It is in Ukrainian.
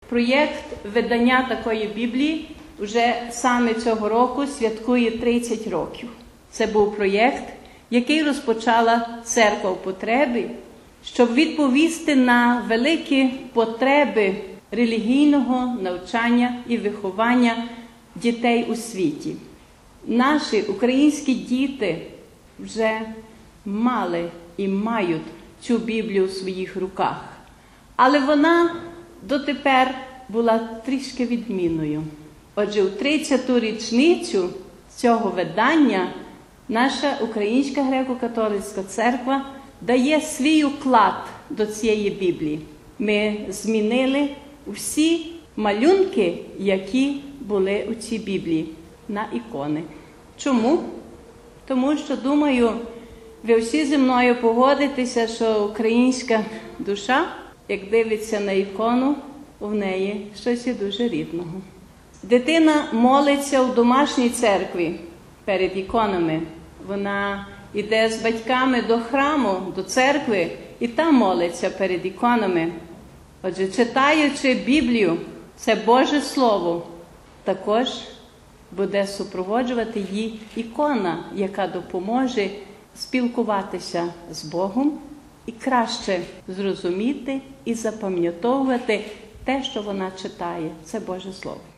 Проєкт видання такої Біблії вже саме цього року святкує 30 років. Це був проєкт, який розпочала церква в потребі, щоб відповісти на великі потреби релігійного навчання і виховання дітей у світі. Наші українські діти вже мали і мають цю Біблію в своїх руках. Але вона дотепер була трішки відмінною. Отже, у 30-ту річницю цього видання наша Українська греко-католицька церква дає свій уклад до цієї Біблії. Ми змінили всі малюнки, які були у цій Біблії, на ікони. Чому? Тому що, думаю, ви всі зі мною погодитеся, що українська душа, як дивиться на ікону, в неї щось є дуже рідного. Дитина молиться в домашній церкві перед іконами. Вона йде з батьками до храму, до церкви, і там молиться перед іконами. Отже, читаючи Біблію, це Боже Слово, також буде супроводжувати її ікона, яка допоможе спілкуватися з Богом і краще зрозуміти і запам'ятовувати те, що вона читає. Це Боже Слово.